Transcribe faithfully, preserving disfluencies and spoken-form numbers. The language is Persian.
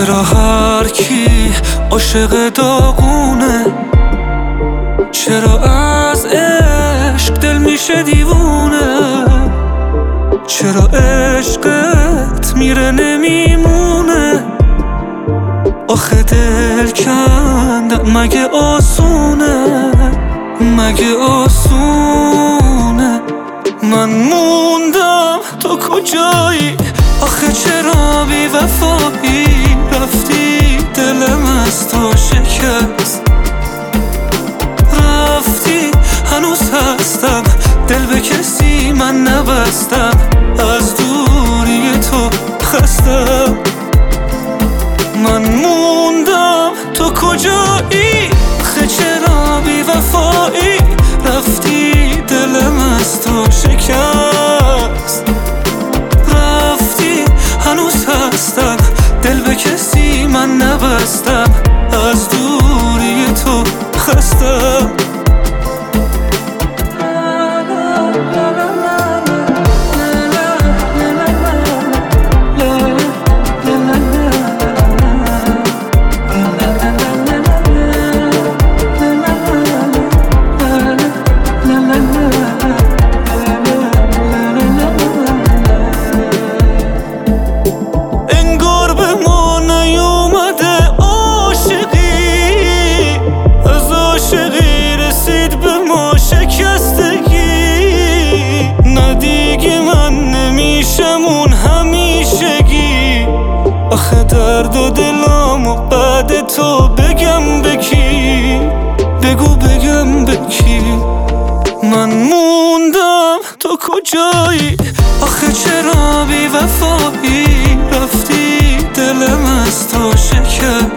چرا هر کی عاشق داغونه؟ چرا از عشق دل میشه دیوونه؟ چرا عشقت میره نمیمونه؟ آخه دل کندن مگه آسونه؟ مگه آسونه؟ من موندم تو کجایی؟ آخه چرا بی وفایی رفتی دلم از تو شکست؟ رفتی هنوز هستم دل به کسی من نبستم، از دوری تو خستم. من موندم تو کجایی؟ آخه چرا بی وفایی رفتی دلم از تو شکست؟ رفتی هنوز هستم دل به کسی من نبستم، از دوری تو خستم. نمیشمون همیشگی، آخه درد و دلامو بعد تو بگم به کی؟ بگو بگم به کی؟ من موندم تو کجایی؟ آخه چرا بی وفایی رفتی دلم از تو شکست؟